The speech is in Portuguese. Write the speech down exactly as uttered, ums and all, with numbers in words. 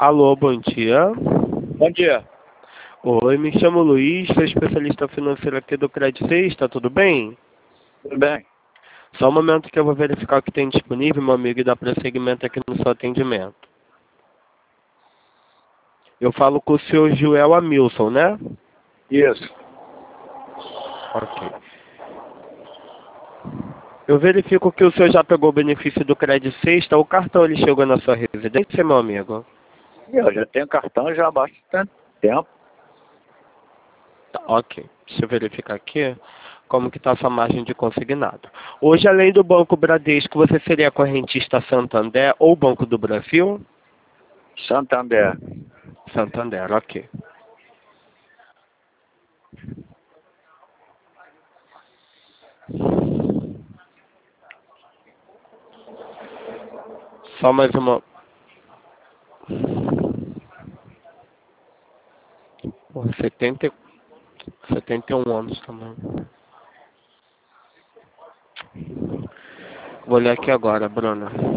Alô, bom dia. Bom dia. Oi, me chamo Luiz, sou especialista financeiro aqui do Credit Suisse, tá tudo bem? Tudo bem? Só um momento que eu vou verificar o que tem disponível, meu amigo, e dar prosseguimento aqui no seu atendimento. Eu falo com o senhor Joel Amilson, né? Isso. Ok. Eu verifico que o senhor já pegou o benefício do Credit Suisse, o cartão ele chegou na sua residência, meu amigo? Eu já tenho cartão já há bastante tempo. Tá, ok. Deixa eu verificar aqui como que está a sua margem de consignado. Hoje, além do Banco Bradesco, você seria correntista Santander ou Banco do Brasil? Santander. Santander, ok. Só mais uma... Pô, setenta, setenta e um anos também. Vou olhar aqui agora, Bruna.